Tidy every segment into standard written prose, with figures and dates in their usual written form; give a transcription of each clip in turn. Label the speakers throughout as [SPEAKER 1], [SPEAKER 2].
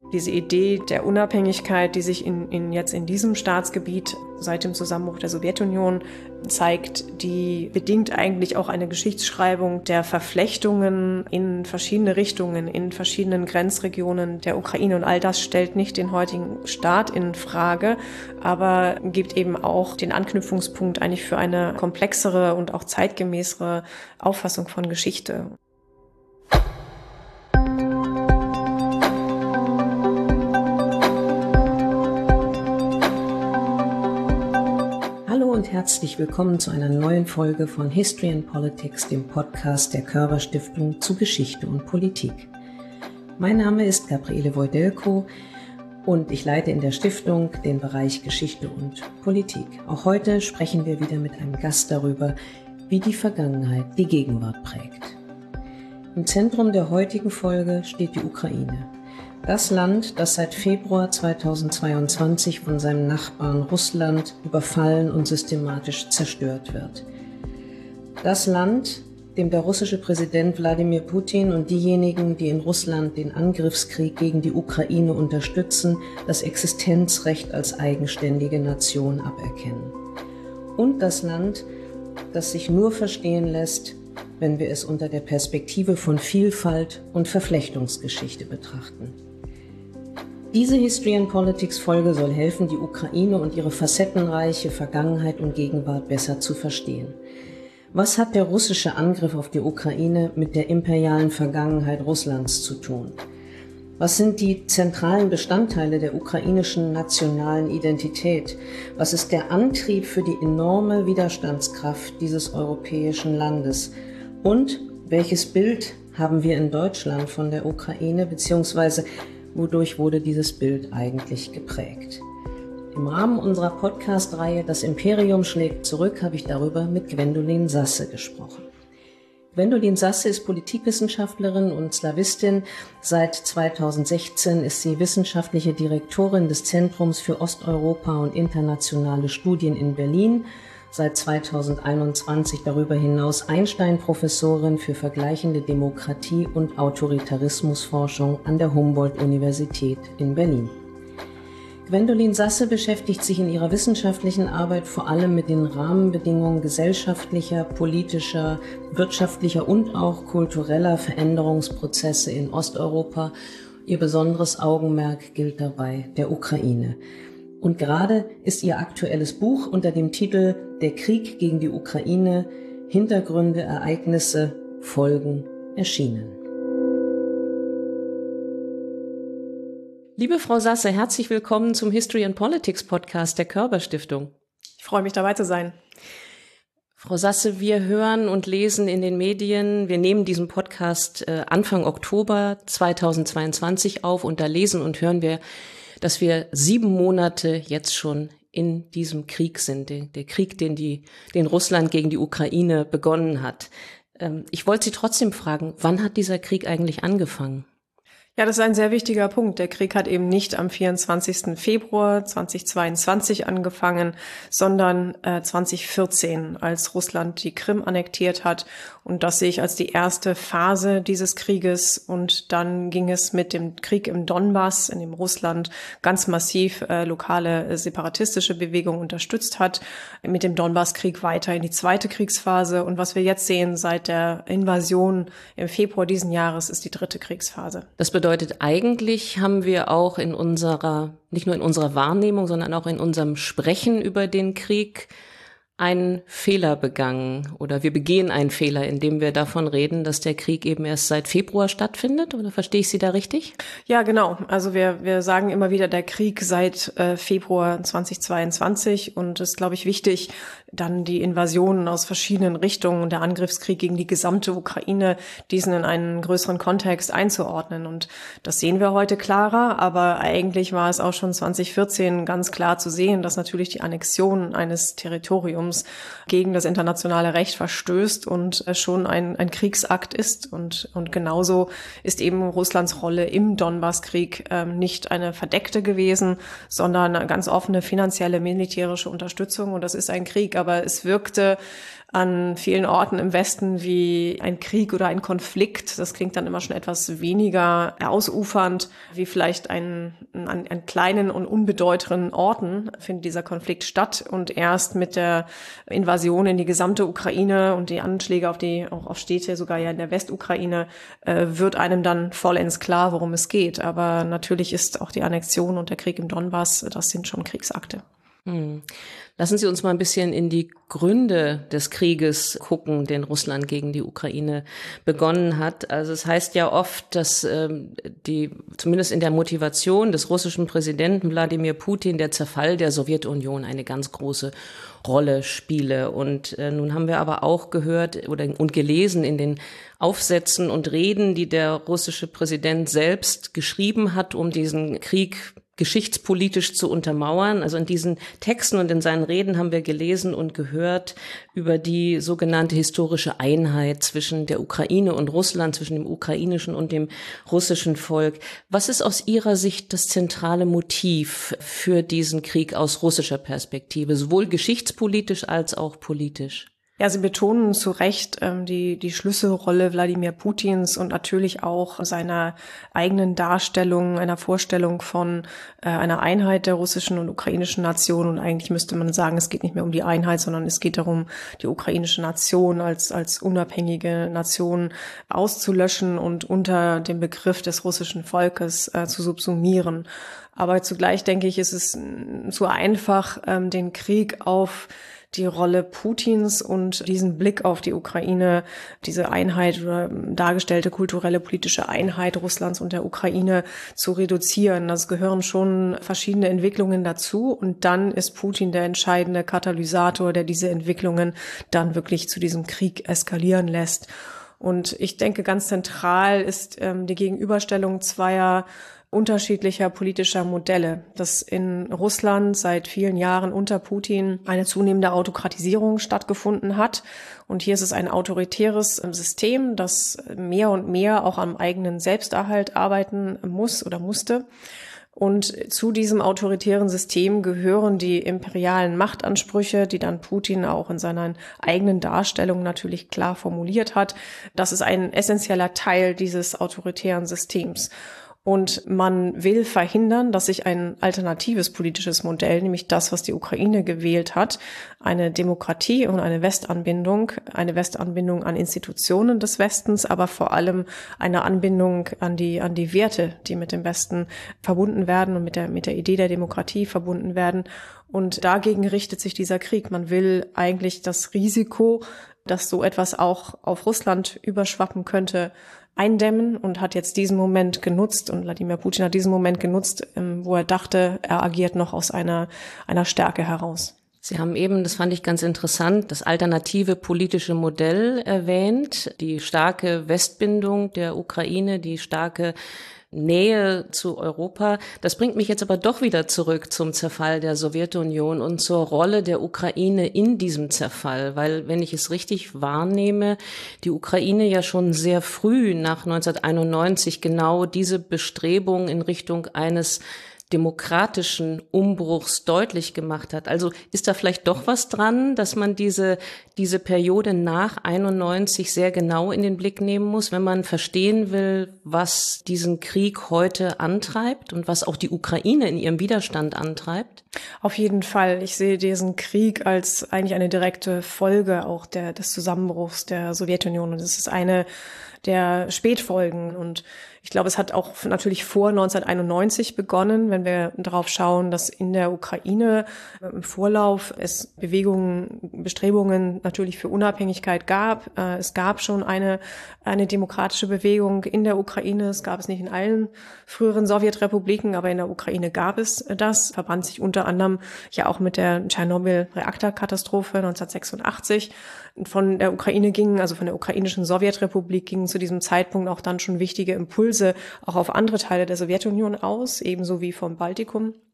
[SPEAKER 1] Diese Idee der Unabhängigkeit, die sich jetzt in diesem Staatsgebiet seit dem Zusammenbruch der Sowjetunion zeigt, die bedingt eigentlich auch eine Geschichtsschreibung der Verflechtungen in verschiedene Richtungen, in verschiedenen Grenzregionen der Ukraine. Und all das stellt nicht den heutigen Staat in Frage, aber gibt eben auch den Anknüpfungspunkt eigentlich für eine komplexere und auch zeitgemäßere Auffassung von Geschichte.
[SPEAKER 2] Und herzlich willkommen zu einer neuen Folge von History and Politics, dem Podcast der Körber Stiftung zu Geschichte und Politik. Mein Name ist Gabriele Wojdelko und ich leite in der Stiftung den Bereich Geschichte und Politik. Auch heute sprechen wir wieder mit einem Gast darüber, wie die Vergangenheit die Gegenwart prägt. Im Zentrum der heutigen Folge steht die Ukraine. Das Land, das seit Februar 2022 von seinem Nachbarn Russland überfallen und systematisch zerstört wird. Das Land, dem der russische Präsident Wladimir Putin und diejenigen, die in Russland den Angriffskrieg gegen die Ukraine unterstützen, das Existenzrecht als eigenständige Nation aberkennen. Und das Land, das sich nur verstehen lässt, wenn wir es unter der Perspektive von Vielfalt und Verflechtungsgeschichte betrachten. Diese History and Politics Folge soll helfen, die Ukraine und ihre facettenreiche Vergangenheit und Gegenwart besser zu verstehen. Was hat der russische Angriff auf die Ukraine mit der imperialen Vergangenheit Russlands zu tun? Was sind die zentralen Bestandteile der ukrainischen nationalen Identität? Was ist der Antrieb für die enorme Widerstandskraft dieses europäischen Landes? Und welches Bild haben wir in Deutschland von der Ukraine, beziehungsweise wodurch wurde dieses Bild eigentlich geprägt? Im Rahmen unserer Podcast-Reihe Das Imperium schlägt zurück habe ich darüber mit Gwendolin Sasse gesprochen. Gwendolin Sasse ist Politikwissenschaftlerin und Slawistin. Seit 2016 ist sie wissenschaftliche Direktorin des Zentrums für Osteuropa und internationale Studien in Berlin. Seit 2021 darüber hinaus Einstein-Professorin für vergleichende Demokratie- und Autoritarismusforschung an der Humboldt-Universität in Berlin. Gwendolin Sasse beschäftigt sich in ihrer wissenschaftlichen Arbeit vor allem mit den Rahmenbedingungen gesellschaftlicher, politischer, wirtschaftlicher und auch kultureller Veränderungsprozesse in Osteuropa. Ihr besonderes Augenmerk gilt dabei der Ukraine. Und gerade ist ihr aktuelles Buch unter dem Titel Der Krieg gegen die Ukraine, Hintergründe, Ereignisse, Folgen erschienen. Liebe Frau Sasse, herzlich willkommen zum History and Politics Podcast der Körber Stiftung.
[SPEAKER 1] Ich freue mich, dabei zu sein.
[SPEAKER 2] Frau Sasse, wir hören und lesen in den Medien, wir nehmen diesen Podcast Anfang Oktober 2022 auf und da lesen und hören wir, dass wir 7 Monate jetzt schon in diesem Krieg sind, der Krieg, den Russland gegen die Ukraine begonnen hat. Ich wollte Sie trotzdem fragen, wann hat dieser Krieg eigentlich angefangen?
[SPEAKER 1] Ja, das ist ein sehr wichtiger Punkt. Der Krieg hat eben nicht am 24. Februar 2022 angefangen, sondern 2014, als Russland die Krim annektiert hat. Und das sehe ich als die erste Phase dieses Krieges. Und dann ging es mit dem Krieg im Donbass, in dem Russland ganz massiv lokale separatistische Bewegungen unterstützt hat, mit dem Donbasskrieg weiter in die zweite Kriegsphase. Und was wir jetzt sehen seit der Invasion im Februar diesen Jahres, ist die dritte Kriegsphase.
[SPEAKER 2] Das bedeutet, eigentlich haben wir auch nicht nur in unserer Wahrnehmung, sondern auch in unserem Sprechen über den Krieg einen Fehler begangen oder wir begehen einen Fehler, indem wir davon reden, dass der Krieg eben erst seit Februar stattfindet, oder verstehe ich Sie da richtig?
[SPEAKER 1] Ja, genau. Also wir sagen immer wieder der Krieg seit Februar 2022 und es ist, glaube ich, wichtig, dann die Invasionen aus verschiedenen Richtungen und der Angriffskrieg gegen die gesamte Ukraine, diesen in einen größeren Kontext einzuordnen. Und das sehen wir heute klarer, aber eigentlich war es auch schon 2014 ganz klar zu sehen, dass natürlich die Annexion eines Territoriums Zentrums gegen das internationale Recht verstößt und schon ein Kriegsakt ist. Und genauso ist eben Russlands Rolle im Donbasskrieg nicht eine verdeckte gewesen, sondern eine ganz offene finanzielle, militärische Unterstützung. Und das ist ein Krieg, aber es wirkte an vielen Orten im Westen wie ein Krieg oder ein Konflikt. Das klingt dann immer schon etwas weniger ausufernd, wie vielleicht an kleinen und unbedeutenden Orten findet dieser Konflikt statt. Und erst mit der Invasion in die gesamte Ukraine und die Anschläge auch auf Städte, sogar ja in der Westukraine, wird einem dann vollends klar, worum es geht. Aber natürlich ist auch die Annexion und der Krieg im Donbass, das sind schon Kriegsakte.
[SPEAKER 2] Lassen Sie uns mal ein bisschen in die Gründe des Krieges gucken, den Russland gegen die Ukraine begonnen hat. Also es heißt ja oft, dass zumindest in der Motivation des russischen Präsidenten Wladimir Putin der Zerfall der Sowjetunion eine ganz große Rolle spiele. Und nun haben wir aber auch gehört und gelesen in den Aufsätzen und Reden, die der russische Präsident selbst geschrieben hat, um diesen Krieg geschichtspolitisch zu untermauern. Also in diesen Texten und in seinen Reden haben wir gelesen und gehört über die sogenannte historische Einheit zwischen der Ukraine und Russland, zwischen dem ukrainischen und dem russischen Volk. Was ist aus Ihrer Sicht das zentrale Motiv für diesen Krieg aus russischer Perspektive, sowohl geschichtspolitisch als auch politisch?
[SPEAKER 1] Ja, Sie betonen zu Recht die Schlüsselrolle Wladimir Putins und natürlich auch seiner eigenen Darstellung, einer Vorstellung von einer Einheit der russischen und ukrainischen Nation. Und eigentlich müsste man sagen, es geht nicht mehr um die Einheit, sondern es geht darum, die ukrainische Nation als unabhängige Nation auszulöschen und unter dem Begriff des russischen Volkes zu subsumieren. Aber zugleich denke ich, ist es zu einfach, den Krieg auf die Rolle Putins und diesen Blick auf die Ukraine, diese Einheit oder dargestellte kulturelle, politische Einheit Russlands und der Ukraine zu reduzieren. Das gehören schon verschiedene Entwicklungen dazu und dann ist Putin der entscheidende Katalysator, der diese Entwicklungen dann wirklich zu diesem Krieg eskalieren lässt. Und ich denke, ganz zentral ist die Gegenüberstellung zweier unterschiedlicher politischer Modelle, dass in Russland seit vielen Jahren unter Putin eine zunehmende Autokratisierung stattgefunden hat. Und hier ist es ein autoritäres System, das mehr und mehr auch am eigenen Selbsterhalt arbeiten muss oder musste. Und zu diesem autoritären System gehören die imperialen Machtansprüche, die dann Putin auch in seiner eigenen Darstellung natürlich klar formuliert hat. Das ist ein essentieller Teil dieses autoritären Systems. Und man will verhindern, dass sich ein alternatives politisches Modell, nämlich das, was die Ukraine gewählt hat, eine Demokratie und eine Westanbindung an Institutionen des Westens, aber vor allem eine Anbindung an die Werte, die mit dem Westen verbunden werden und mit der Idee der Demokratie verbunden werden. Und dagegen richtet sich dieser Krieg. Man will eigentlich das Risiko, dass so etwas auch auf Russland überschwappen könnte, eindämmen und hat jetzt diesen Moment genutzt und Wladimir Putin hat diesen Moment genutzt, wo er dachte, er agiert noch aus einer Stärke heraus.
[SPEAKER 2] Sie haben eben, das fand ich ganz interessant, das alternative politische Modell erwähnt, die starke Westbindung der Ukraine, die starke Nähe zu Europa. Das bringt mich jetzt aber doch wieder zurück zum Zerfall der Sowjetunion und zur Rolle der Ukraine in diesem Zerfall, weil, wenn ich es richtig wahrnehme, die Ukraine ja schon sehr früh nach 1991 genau diese Bestrebungen in Richtung eines demokratischen Umbruchs deutlich gemacht hat. Also ist da vielleicht doch was dran, dass man diese Periode nach 91 sehr genau in den Blick nehmen muss, wenn man verstehen will, was diesen Krieg heute antreibt und was auch die Ukraine in ihrem Widerstand antreibt?
[SPEAKER 1] Auf jeden Fall. Ich sehe diesen Krieg als eigentlich eine direkte Folge auch des Zusammenbruchs der Sowjetunion. Und es ist eine der Spätfolgen. Und ich glaube, es hat auch natürlich vor 1991 begonnen, wenn wir darauf schauen, dass in der Ukraine im Vorlauf es Bestrebungen natürlich für Unabhängigkeit gab. Es gab schon eine demokratische Bewegung in der Ukraine. Es gab es nicht in allen früheren Sowjetrepubliken, aber in der Ukraine gab es das. Verband sich unter anderem ja auch mit der Tschernobyl-Reaktorkatastrophe 1986. Von der Ukraine also von der ukrainischen Sowjetrepublik gingen zu diesem Zeitpunkt auch dann schon wichtige Impulse auch auf andere Teile der Sowjetunion aus, ebenso wie vom Baltikum.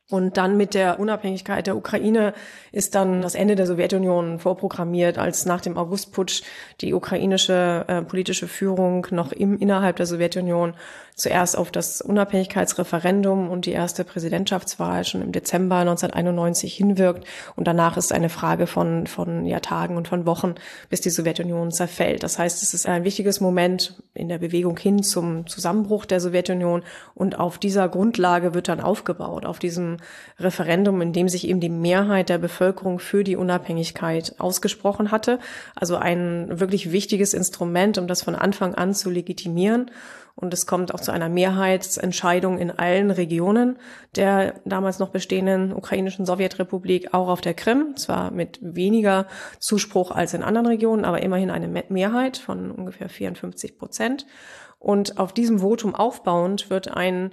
[SPEAKER 1] Und dann mit der Unabhängigkeit der Ukraine ist dann das Ende der Sowjetunion vorprogrammiert, als nach dem Augustputsch die ukrainische politische Führung noch innerhalb der Sowjetunion zuerst auf das Unabhängigkeitsreferendum und die erste Präsidentschaftswahl schon im Dezember 1991 hinwirkt. Und danach ist eine Frage von Tagen und von Wochen, bis die Sowjetunion zerfällt. Das heißt, es ist ein wichtiges Moment in der Bewegung hin zum Zusammenbruch der Sowjetunion. Und auf dieser Grundlage wird dann aufgebaut, auf diesem Referendum, in dem sich eben die Mehrheit der Bevölkerung für die Unabhängigkeit ausgesprochen hatte. Also ein wirklich wichtiges Instrument, um das von Anfang an zu legitimieren. Und es kommt auch zu einer Mehrheitsentscheidung in allen Regionen der damals noch bestehenden ukrainischen Sowjetrepublik, auch auf der Krim. Zwar mit weniger Zuspruch als in anderen Regionen, aber immerhin eine Mehrheit von ungefähr 54%. Und auf diesem Votum aufbauend wird ein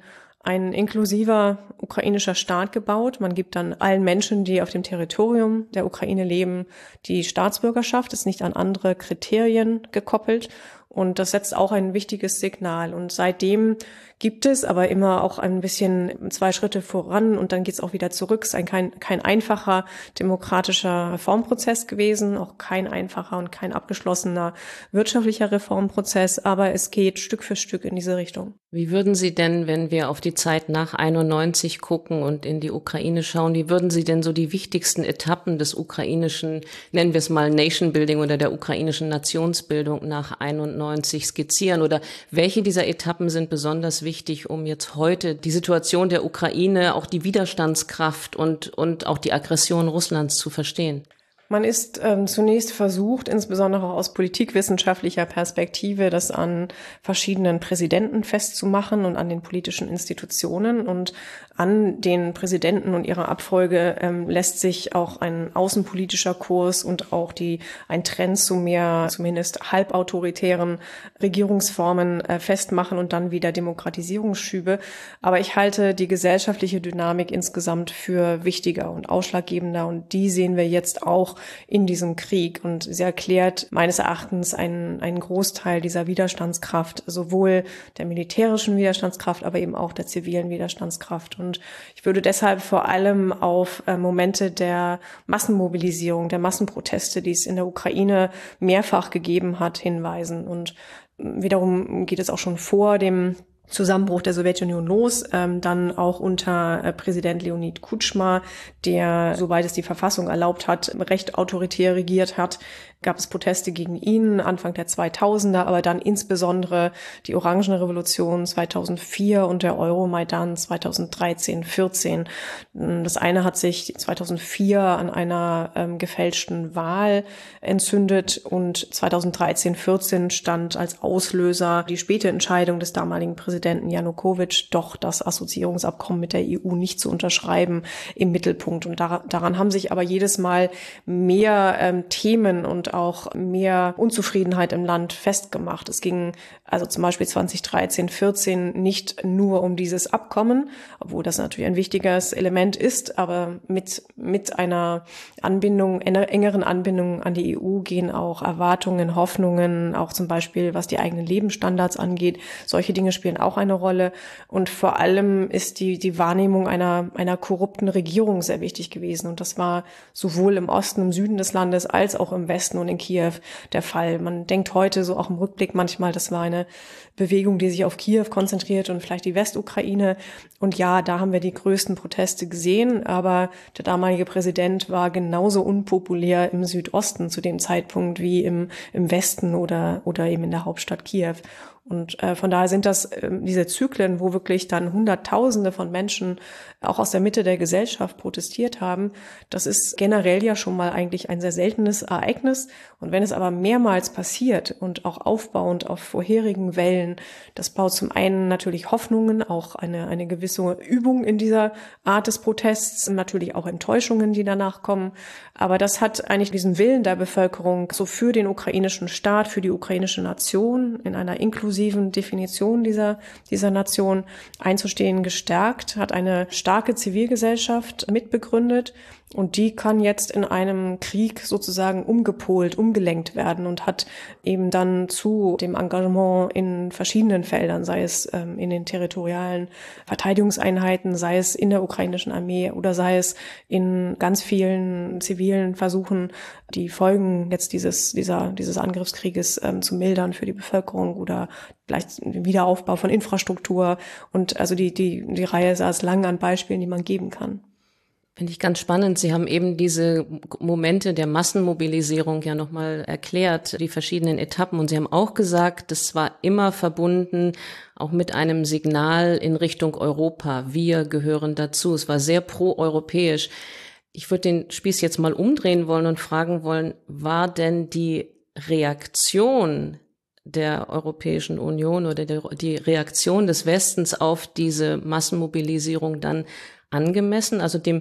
[SPEAKER 1] inklusiver ukrainischer Staat gebaut. Man gibt dann allen Menschen, die auf dem Territorium der Ukraine leben, die Staatsbürgerschaft, ist nicht an andere Kriterien gekoppelt. Und das setzt auch ein wichtiges Signal. Und seitdem gibt es aber immer auch ein bisschen 2 Schritte voran und dann geht es auch wieder zurück. Es ist kein einfacher demokratischer Reformprozess gewesen, auch kein einfacher und kein abgeschlossener wirtschaftlicher Reformprozess, aber es geht Stück für Stück in diese Richtung.
[SPEAKER 2] Wie würden Sie denn, wenn wir auf die Zeit nach 91 gucken und in die Ukraine schauen, wie würden Sie denn so die wichtigsten Etappen des ukrainischen, nennen wir es mal Nation Building oder der ukrainischen Nationsbildung nach 91 skizzieren? Oder welche dieser Etappen sind besonders wichtig, um jetzt heute die Situation der Ukraine, auch die Widerstandskraft und auch die Aggression Russlands zu verstehen?
[SPEAKER 1] Man ist zunächst versucht, insbesondere auch aus politikwissenschaftlicher Perspektive, das an verschiedenen Präsidenten festzumachen und an den politischen Institutionen. Und an den Präsidenten und ihrer Abfolge lässt sich auch ein außenpolitischer Kurs und auch ein Trend zu mehr, zumindest halbautoritären Regierungsformen festmachen und dann wieder Demokratisierungsschübe. Aber ich halte die gesellschaftliche Dynamik insgesamt für wichtiger und ausschlaggebender. Und die sehen wir jetzt auch in diesem Krieg. Und sie erklärt meines Erachtens einen Großteil dieser Widerstandskraft, sowohl der militärischen Widerstandskraft, aber eben auch der zivilen Widerstandskraft. Und ich würde deshalb vor allem auf Momente der Massenmobilisierung, der Massenproteste, die es in der Ukraine mehrfach gegeben hat, hinweisen. Und wiederum geht es auch schon vor dem Zusammenbruch der Sowjetunion los, dann auch unter Präsident Leonid Kutschma, der, soweit es die Verfassung erlaubt hat, recht autoritär regiert hat, gab es Proteste gegen ihn Anfang der 2000er, aber dann insbesondere die Orangenrevolution 2004 und der Euromaidan 2013-14. Das eine hat sich 2004 an einer gefälschten Wahl entzündet und 2013-14 stand als Auslöser die späte Entscheidung des damaligen Präsidenten Janukowitsch, doch das Assoziierungsabkommen mit der EU nicht zu unterschreiben, im Mittelpunkt. Und daran haben sich aber jedes Mal mehr Themen und auch mehr Unzufriedenheit im Land festgemacht. Es ging also zum Beispiel 2013-14 nicht nur um dieses Abkommen, obwohl das natürlich ein wichtiges Element ist, aber mit einer engeren Anbindung an die EU gehen auch Erwartungen, Hoffnungen, auch zum Beispiel was die eigenen Lebensstandards angeht. Solche Dinge spielen auch eine Rolle. Und vor allem ist die Wahrnehmung einer korrupten Regierung sehr wichtig gewesen. Und das war sowohl im Osten, im Süden des Landes als auch im Westen und in Kiew der Fall. Man denkt heute so auch im Rückblick manchmal, das war eine Bewegung, die sich auf Kiew konzentriert und vielleicht die Westukraine. Und ja, da haben wir die größten Proteste gesehen, aber der damalige Präsident war genauso unpopulär im Südosten zu dem Zeitpunkt wie im Westen oder eben in der Hauptstadt Kiew. Und von daher sind das diese Zyklen, wo wirklich dann Hunderttausende von Menschen auch aus der Mitte der Gesellschaft protestiert haben. Das ist generell ja schon mal eigentlich ein sehr seltenes Ereignis. Und wenn es aber mehrmals passiert und auch aufbauend auf vorherigen Wellen, das baut zum einen natürlich Hoffnungen, auch eine gewisse Übung in dieser Art des Protests, natürlich auch Enttäuschungen, die danach kommen. Aber das hat eigentlich diesen Willen der Bevölkerung so für den ukrainischen Staat, für die ukrainische Nation in einer inklusiven inklusiven Definition dieser Nation einzustehen, gestärkt, hat eine starke Zivilgesellschaft mitbegründet. Und die kann jetzt in einem Krieg sozusagen umgelenkt werden und hat eben dann zu dem Engagement in verschiedenen Feldern, sei es in den territorialen Verteidigungseinheiten, sei es in der ukrainischen Armee oder sei es in ganz vielen zivilen Versuchen, die Folgen jetzt dieses Angriffskrieges zu mildern für die Bevölkerung oder vielleicht den Wiederaufbau von Infrastruktur. Und also die Reihe saß lang an Beispielen, die man geben kann.
[SPEAKER 2] Finde ich ganz spannend. Sie haben eben diese Momente der Massenmobilisierung ja nochmal erklärt, die verschiedenen Etappen. Und Sie haben auch gesagt, das war immer verbunden auch mit einem Signal in Richtung Europa. Wir gehören dazu. Es war sehr proeuropäisch. Ich würde den Spieß jetzt mal umdrehen wollen und fragen wollen, war denn die Reaktion der Europäischen Union oder die Reaktion des Westens auf diese Massenmobilisierung dann angemessen, also dem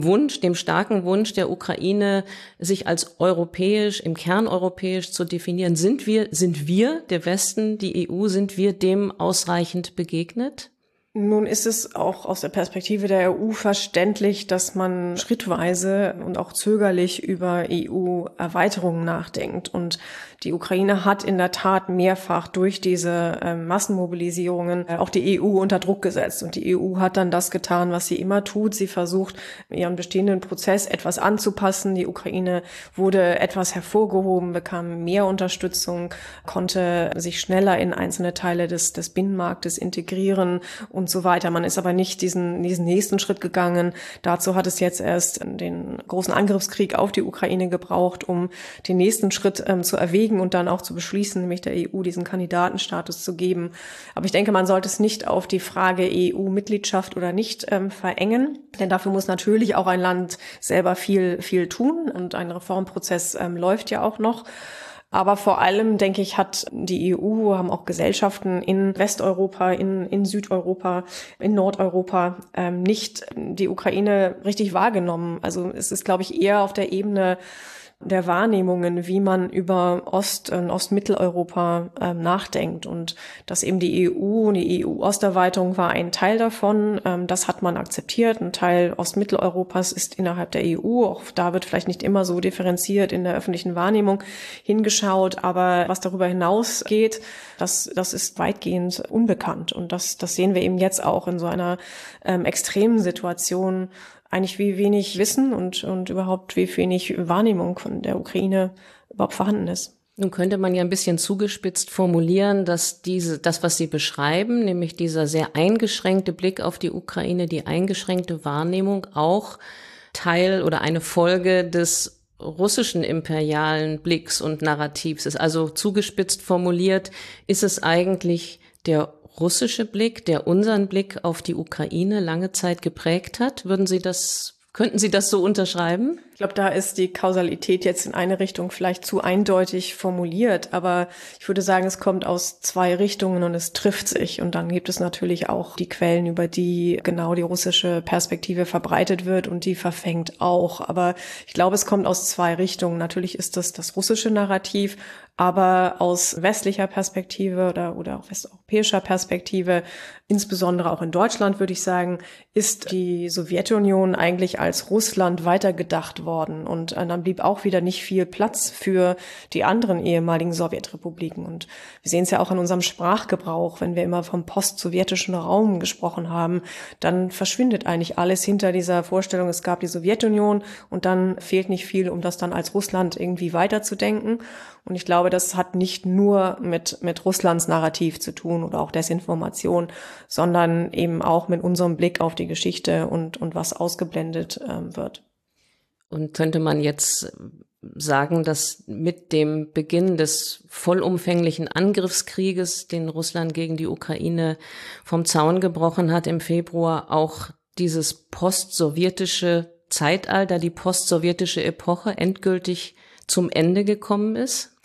[SPEAKER 2] starken Wunsch der Ukraine, sich als europäisch, im Kern europäisch zu definieren? Sind wir, der Westen, die EU, sind wir dem ausreichend begegnet?
[SPEAKER 1] Nun ist es auch aus der Perspektive der EU verständlich, dass man schrittweise und auch zögerlich über EU-Erweiterungen nachdenkt. Und die Ukraine hat in der Tat mehrfach durch diese Massenmobilisierungen auch die EU unter Druck gesetzt. Und die EU hat dann das getan, was sie immer tut. Sie versucht, ihren bestehenden Prozess etwas anzupassen. Die Ukraine wurde etwas hervorgehoben, bekam mehr Unterstützung, konnte sich schneller in einzelne Teile des Binnenmarktes integrieren und so weiter. Man ist aber nicht diesen nächsten Schritt gegangen. Dazu hat es jetzt erst den großen Angriffskrieg auf die Ukraine gebraucht, um den nächsten Schritt zu erwägen und dann auch zu beschließen, nämlich der EU diesen Kandidatenstatus zu geben. Aber ich denke, man sollte es nicht auf die Frage EU-Mitgliedschaft oder nicht verengen, denn dafür muss natürlich auch ein Land selber viel tun und ein Reformprozess läuft ja auch noch. Aber vor allem, denke ich, hat die EU, haben auch Gesellschaften in Westeuropa, in Südeuropa, in Nordeuropa nicht die Ukraine richtig wahrgenommen. Also es ist, glaube ich, eher auf der Ebene der Wahrnehmungen, wie man über Ost- und Ostmitteleuropa nachdenkt. Und dass eben die EU-Osterweiterung war ein Teil davon. Das hat man akzeptiert. Ein Teil Ostmitteleuropas ist innerhalb der EU. Auch da wird vielleicht nicht immer so differenziert in der öffentlichen Wahrnehmung hingeschaut. Aber was darüber hinausgeht, das ist weitgehend unbekannt. Und das sehen wir eben jetzt auch in so einer extremen Situation, eigentlich wie wenig Wissen und überhaupt wie wenig Wahrnehmung von der Ukraine überhaupt vorhanden ist.
[SPEAKER 2] Nun könnte man ja ein bisschen zugespitzt formulieren, dass das, was Sie beschreiben, nämlich dieser sehr eingeschränkte Blick auf die Ukraine, die eingeschränkte Wahrnehmung auch Teil oder eine Folge des russischen imperialen Blicks und Narrativs ist. Also zugespitzt formuliert, ist es eigentlich der russische Blick, der unseren Blick auf die Ukraine lange Zeit geprägt hat? Könnten Sie das so unterschreiben?
[SPEAKER 1] Ich glaube, da ist die Kausalität jetzt in eine Richtung vielleicht zu eindeutig formuliert, aber ich würde sagen, es kommt aus zwei Richtungen und es trifft sich. Und dann gibt es natürlich auch die Quellen, über die genau die russische Perspektive verbreitet wird und die verfängt auch. Aber ich glaube, es kommt aus zwei Richtungen. Natürlich ist das russische Narrativ, aber aus westlicher Perspektive oder auch westeuropäischer Perspektive, insbesondere auch in Deutschland, würde ich sagen, ist die Sowjetunion eigentlich als Russland weitergedacht worden. Und dann blieb auch wieder nicht viel Platz für die anderen ehemaligen Sowjetrepubliken. Und wir sehen es ja auch in unserem Sprachgebrauch, wenn wir immer vom post-sowjetischen Raum gesprochen haben, dann verschwindet eigentlich alles hinter dieser Vorstellung, es gab die Sowjetunion und dann fehlt nicht viel, um das dann als Russland irgendwie weiterzudenken. Und ich glaube, das hat nicht nur mit Russlands Narrativ zu tun oder auch Desinformation, sondern eben auch mit unserem Blick auf die Geschichte und was ausgeblendet wird.
[SPEAKER 2] Und könnte man jetzt sagen, dass mit dem Beginn des vollumfänglichen Angriffskrieges, den Russland gegen die Ukraine vom Zaun gebrochen hat im Februar, auch dieses postsowjetische Zeitalter, die postsowjetische Epoche endgültig zum Ende gekommen ist?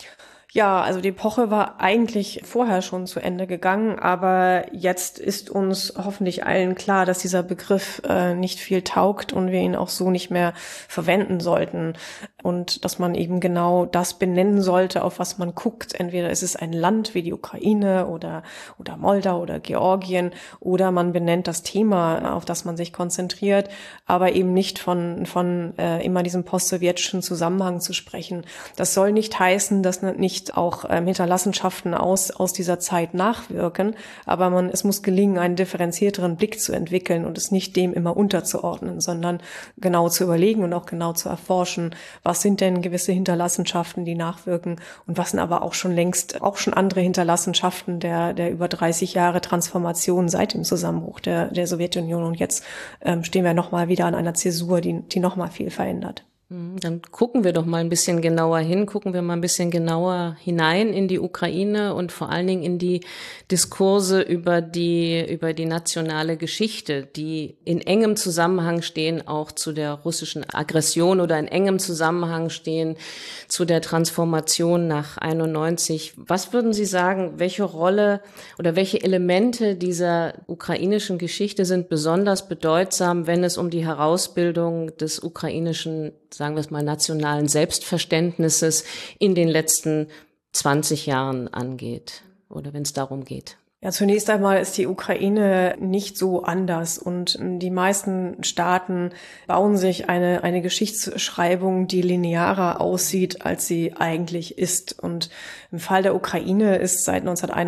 [SPEAKER 1] Ja, also die Epoche war eigentlich vorher schon zu Ende gegangen, aber jetzt ist uns hoffentlich allen klar, dass dieser Begriff nicht viel taugt und wir ihn auch so nicht mehr verwenden sollten und dass man eben genau das benennen sollte, auf was man guckt. Entweder ist es ein Land wie die Ukraine oder Moldau oder Georgien oder man benennt das Thema, auf das man sich konzentriert, aber eben nicht von immer diesem postsowjetischen Zusammenhang zu sprechen. Das soll nicht heißen, dass nicht auch Hinterlassenschaften aus dieser Zeit nachwirken, aber es muss gelingen, einen differenzierteren Blick zu entwickeln und es nicht dem immer unterzuordnen, sondern genau zu überlegen und auch genau zu erforschen, was sind denn gewisse Hinterlassenschaften, die nachwirken und was sind aber auch schon andere Hinterlassenschaften der über 30 Jahre Transformation seit dem Zusammenbruch der Sowjetunion, und jetzt stehen wir nochmal wieder an einer Zäsur, die nochmal viel verändert.
[SPEAKER 2] Dann gucken wir doch mal ein bisschen genauer hin, gucken wir mal ein bisschen genauer hinein in die Ukraine und vor allen Dingen in die Diskurse über die nationale Geschichte, die in engem Zusammenhang stehen auch zu der russischen Aggression oder in engem Zusammenhang stehen zu der Transformation nach 91. Was würden Sie sagen, welche Rolle oder welche Elemente dieser ukrainischen Geschichte sind besonders bedeutsam, wenn es um die Herausbildung des ukrainischen, sagen wir es mal, nationalen Selbstverständnisses in den letzten 20 Jahren angeht oder wenn es darum geht?
[SPEAKER 1] Ja, zunächst einmal ist die Ukraine nicht so anders und die meisten Staaten bauen sich eine Geschichtsschreibung, die linearer aussieht, als sie eigentlich ist. Und im Fall der Ukraine ist seit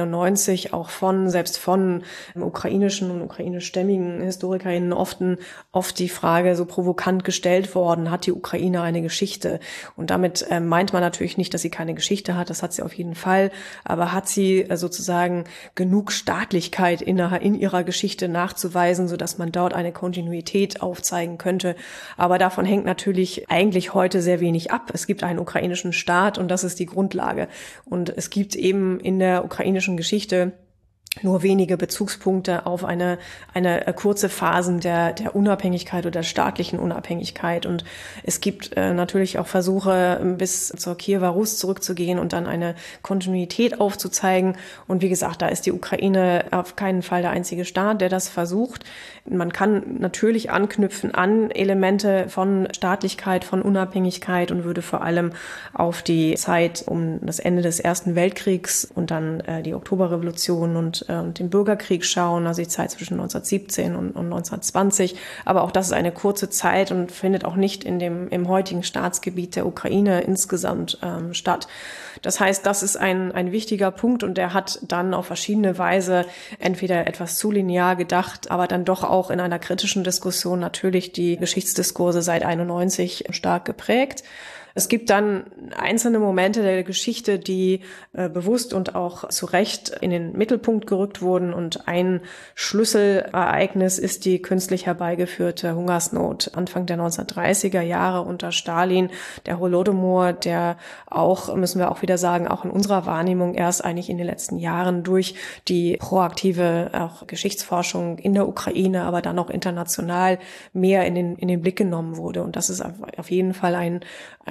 [SPEAKER 1] 1991 auch selbst von ukrainischen und ukrainischstämmigen Historikerinnen oft die Frage so provokant gestellt worden: Hat die Ukraine eine Geschichte? Und damit meint man natürlich nicht, dass sie keine Geschichte hat, das hat sie auf jeden Fall, aber hat sie sozusagen genug Staatlichkeit in ihrer Geschichte nachzuweisen, sodass man dort eine Kontinuität aufzeigen könnte. Aber davon hängt natürlich eigentlich heute sehr wenig ab. Es gibt einen ukrainischen Staat und das ist die Grundlage. Und es gibt eben in der ukrainischen Geschichte nur wenige Bezugspunkte auf eine kurze Phasen der Unabhängigkeit oder der staatlichen Unabhängigkeit. Und es gibt natürlich auch Versuche, bis zur Kiewer Rus zurückzugehen und dann eine Kontinuität aufzuzeigen. Und wie gesagt, da ist die Ukraine auf keinen Fall der einzige Staat, der das versucht. Man kann natürlich anknüpfen an Elemente von Staatlichkeit, von Unabhängigkeit und würde vor allem auf die Zeit um das Ende des Ersten Weltkriegs und dann die Oktoberrevolution und den Bürgerkrieg schauen, also die Zeit zwischen 1917 und 1920. Aber auch das ist eine kurze Zeit und findet auch nicht im heutigen Staatsgebiet der Ukraine insgesamt statt. Das heißt, das ist ein wichtiger Punkt und der hat dann auf verschiedene Weise entweder etwas zu linear gedacht, aber dann doch auch in einer kritischen Diskussion natürlich die Geschichtsdiskurse seit 91 stark geprägt. Es gibt dann einzelne Momente der Geschichte, die bewusst und auch zu Recht in den Mittelpunkt gerückt wurden. Und ein Schlüsselereignis ist die künstlich herbeigeführte Hungersnot Anfang der 1930er Jahre unter Stalin, der Holodomor, der auch, müssen wir auch wieder sagen, auch in unserer Wahrnehmung erst eigentlich in den letzten Jahren durch die proaktive auch Geschichtsforschung in der Ukraine, aber dann auch international mehr in den Blick genommen wurde. Und das ist auf jeden Fall ein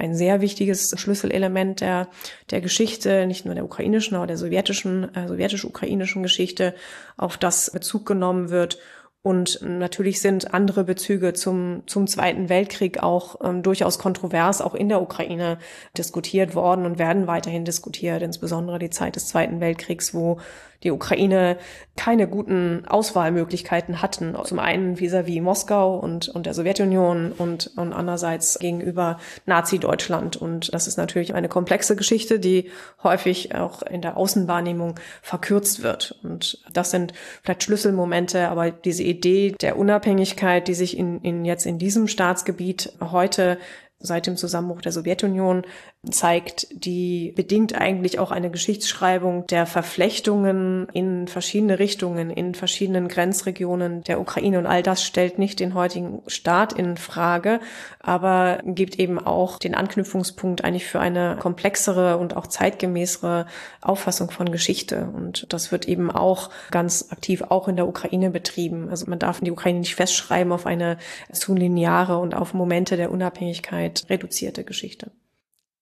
[SPEAKER 1] sehr wichtiges Schlüsselelement der Geschichte, nicht nur der ukrainischen, aber der sowjetisch-ukrainischen Geschichte, auf das Bezug genommen wird. Und natürlich sind andere Bezüge zum Zweiten Weltkrieg auch durchaus kontrovers auch in der Ukraine diskutiert worden und werden weiterhin diskutiert, insbesondere die Zeit des Zweiten Weltkriegs, wo die Ukraine keine guten Auswahlmöglichkeiten hatten. Zum einen vis-à-vis Moskau und der Sowjetunion und andererseits gegenüber Nazi-Deutschland. Und das ist natürlich eine komplexe Geschichte, die häufig auch in der Außenwahrnehmung verkürzt wird. Und das sind vielleicht Schlüsselmomente, aber diese Idee der Unabhängigkeit, die sich jetzt in diesem Staatsgebiet heute seit dem Zusammenbruch der Sowjetunion zeigt, die bedingt eigentlich auch eine Geschichtsschreibung der Verflechtungen in verschiedene Richtungen, in verschiedenen Grenzregionen der Ukraine. Und all das stellt nicht den heutigen Staat in Frage, aber gibt eben auch den Anknüpfungspunkt eigentlich für eine komplexere und auch zeitgemäßere Auffassung von Geschichte. Und das wird eben auch ganz aktiv auch in der Ukraine betrieben. Also man darf die Ukraine nicht festschreiben auf eine zu lineare und auf Momente der Unabhängigkeit reduzierte Geschichte.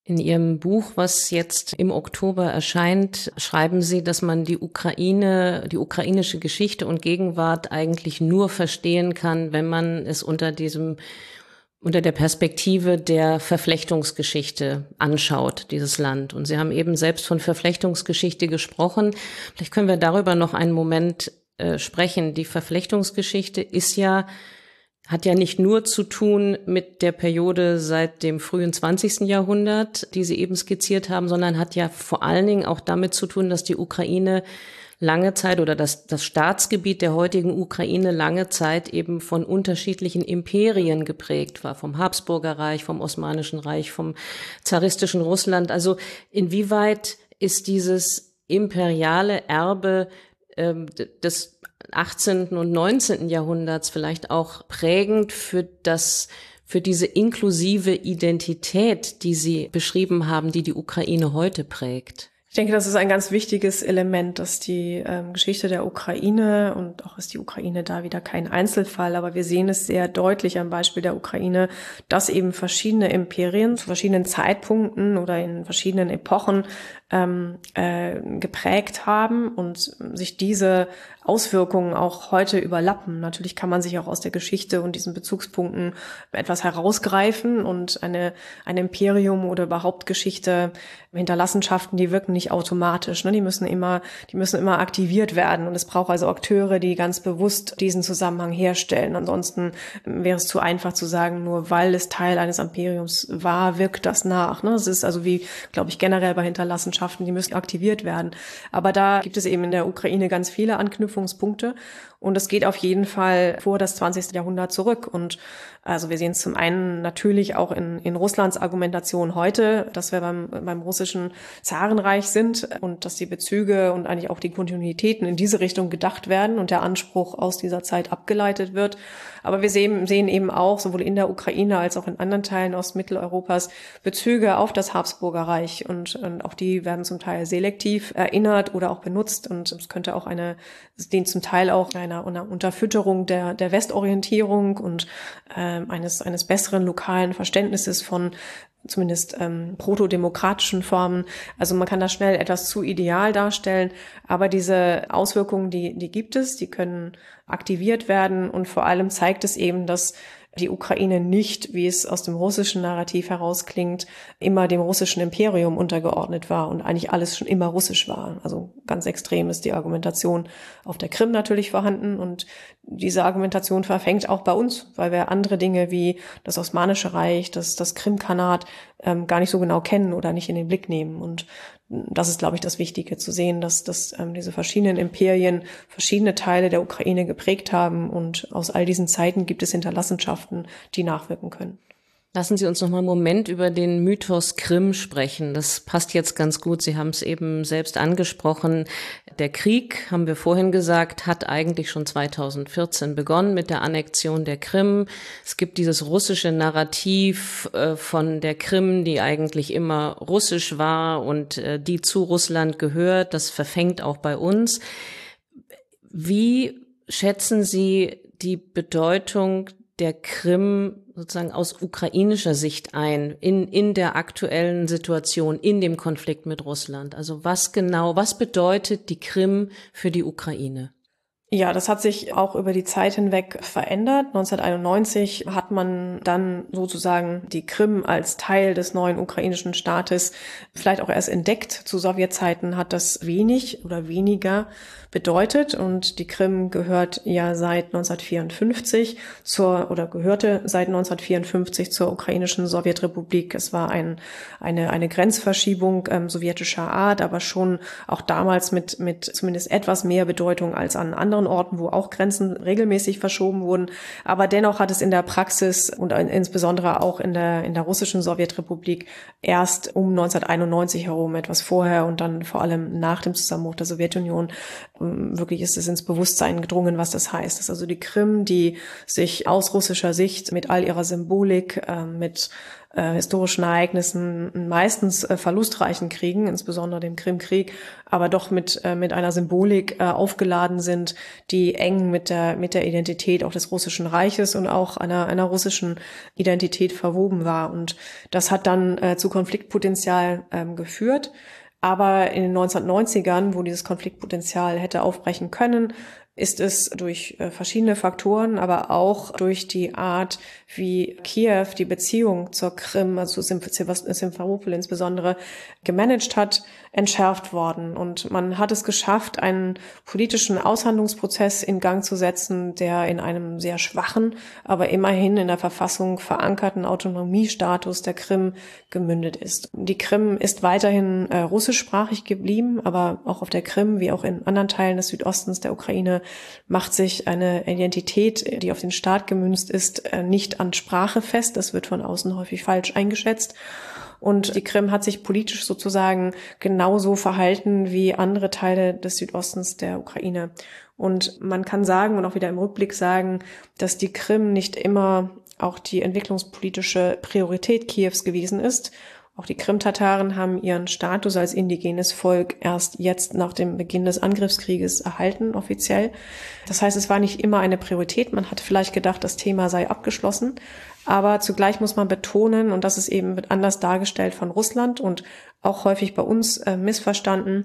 [SPEAKER 2] In Ihrem Buch, was jetzt im Oktober erscheint, schreiben Sie, dass man die ukrainische Geschichte und Gegenwart eigentlich nur verstehen kann, wenn man es unter der Perspektive der Verflechtungsgeschichte anschaut, dieses Land. Und Sie haben eben selbst von Verflechtungsgeschichte gesprochen. Vielleicht können wir darüber noch einen Moment sprechen. Die Verflechtungsgeschichte hat ja nicht nur zu tun mit der Periode seit dem frühen 20. Jahrhundert, die Sie eben skizziert haben, sondern hat ja vor allen Dingen auch damit zu tun, dass die Ukraine lange Zeit oder das Staatsgebiet der heutigen Ukraine lange Zeit eben von unterschiedlichen Imperien geprägt war, vom Habsburger Reich, vom Osmanischen Reich, vom zaristischen Russland. Also inwieweit ist dieses imperiale Erbe des 18. und 19. Jahrhunderts vielleicht auch prägend für diese inklusive Identität, die Sie beschrieben haben, die Ukraine heute prägt?
[SPEAKER 1] Ich denke, das ist ein ganz wichtiges Element, dass die Geschichte der Ukraine, und auch ist die Ukraine da wieder kein Einzelfall, aber wir sehen es sehr deutlich am Beispiel der Ukraine, dass eben verschiedene Imperien zu verschiedenen Zeitpunkten oder in verschiedenen Epochen geprägt haben und sich diese Auswirkungen auch heute überlappen. Natürlich kann man sich auch aus der Geschichte und diesen Bezugspunkten etwas herausgreifen und ein Imperium oder überhaupt Geschichte, Hinterlassenschaften, die wirken nicht automatisch, ne? Die müssen immer aktiviert werden, und es braucht also Akteure, die ganz bewusst diesen Zusammenhang herstellen. Ansonsten wäre es zu einfach zu sagen, nur weil es Teil eines Imperiums war, wirkt das nach, ne? Es ist also wie, glaube ich, generell bei Hinterlassenschaften, die müssen aktiviert werden. Aber da gibt es eben in der Ukraine ganz viele Anknüpfungspunkte, und es geht auf jeden Fall vor das 20. Jahrhundert zurück. Und also wir sehen es zum einen natürlich auch in Russlands Argumentation heute, dass wir beim russischen Zarenreich sind und dass die Bezüge und eigentlich auch die Kontinuitäten in diese Richtung gedacht werden und der Anspruch aus dieser Zeit abgeleitet wird. Aber wir sehen eben auch sowohl in der Ukraine als auch in anderen Teilen Ostmitteleuropas Bezüge auf das Habsburger Reich, und auch die werden zum Teil selektiv erinnert oder auch benutzt, und es könnte auch den zum Teil auch einer Unterfütterung der Westorientierung und eines besseren lokalen Verständnisses von zumindest protodemokratischen Formen. Also man kann das schnell etwas zu ideal darstellen, aber diese Auswirkungen, die gibt es, die können aktiviert werden, und vor allem zeigt es eben, dass die Ukraine nicht, wie es aus dem russischen Narrativ herausklingt, immer dem russischen Imperium untergeordnet war und eigentlich alles schon immer russisch war. Also ganz extrem ist die Argumentation auf der Krim natürlich vorhanden, und diese Argumentation verfängt auch bei uns, weil wir andere Dinge wie das Osmanische Reich, das Krimkhanat gar nicht so genau kennen oder nicht in den Blick nehmen. Und das ist, glaube ich, das Wichtige, zu sehen, dass diese verschiedenen Imperien verschiedene Teile der Ukraine geprägt haben, und aus all diesen Zeiten gibt es Hinterlassenschaften, die nachwirken können.
[SPEAKER 2] Lassen Sie uns noch mal einen Moment über den Mythos Krim sprechen. Das passt jetzt ganz gut. Sie haben es eben selbst angesprochen. Der Krieg, haben wir vorhin gesagt, hat eigentlich schon 2014 begonnen mit der Annexion der Krim. Es gibt dieses russische Narrativ von der Krim, die eigentlich immer russisch war und die zu Russland gehört. Das verfängt auch bei uns. Wie schätzen Sie die Bedeutung der Krim sozusagen aus ukrainischer Sicht ein, in der aktuellen Situation, in dem Konflikt mit Russland? Also was bedeutet die Krim für die Ukraine?
[SPEAKER 1] Ja, das hat sich auch über die Zeit hinweg verändert. 1991 hat man dann sozusagen die Krim als Teil des neuen ukrainischen Staates vielleicht auch erst entdeckt. Zu Sowjetzeiten hat das wenig oder weniger bedeutet, und die Krim gehört ja seit 1954 gehörte seit 1954 zur ukrainischen Sowjetrepublik. Es war eine Grenzverschiebung sowjetischer Art, aber schon auch damals mit zumindest etwas mehr Bedeutung als an anderen Orten, wo auch Grenzen regelmäßig verschoben wurden. Aber dennoch hat es in der Praxis und insbesondere auch in der russischen Sowjetrepublik erst um 1991 herum, etwas vorher und dann vor allem nach dem Zusammenbruch der Sowjetunion, wirklich ist es ins Bewusstsein gedrungen, was das heißt. Das ist also die Krim, die sich aus russischer Sicht mit all ihrer Symbolik, mit historischen Ereignissen, meistens verlustreichen Kriegen, insbesondere dem Krimkrieg, aber doch mit einer Symbolik aufgeladen sind, die eng mit der Identität auch des Russischen Reiches und auch einer russischen Identität verwoben war. Und das hat dann zu Konfliktpotenzial geführt. Aber in den 1990ern, wo dieses Konfliktpotenzial hätte aufbrechen können, ist es durch verschiedene Faktoren, aber auch durch die Art, wie Kiew die Beziehung zur Krim, also Simferopol insbesondere, gemanagt hat, entschärft worden. Und man hat es geschafft, einen politischen Aushandlungsprozess in Gang zu setzen, der in einem sehr schwachen, aber immerhin in der Verfassung verankerten Autonomiestatus der Krim gemündet ist. Die Krim ist weiterhin russischsprachig geblieben, aber auch auf der Krim, wie auch in anderen Teilen des Südostens der Ukraine, macht sich eine Identität, die auf den Staat gemünzt ist, nicht an Sprache fest. Das wird von außen häufig falsch eingeschätzt. Und die Krim hat sich politisch sozusagen genauso verhalten wie andere Teile des Südostens der Ukraine. Und man kann sagen und auch wieder im Rückblick sagen, dass die Krim nicht immer auch die entwicklungspolitische Priorität Kiews gewesen ist. Auch die Krim-Tataren haben ihren Status als indigenes Volk erst jetzt nach dem Beginn des Angriffskrieges erhalten, offiziell. Das heißt, es war nicht immer eine Priorität. Man hat vielleicht gedacht, das Thema sei abgeschlossen. Aber zugleich muss man betonen, und das ist eben wird anders dargestellt von Russland und auch häufig bei uns missverstanden,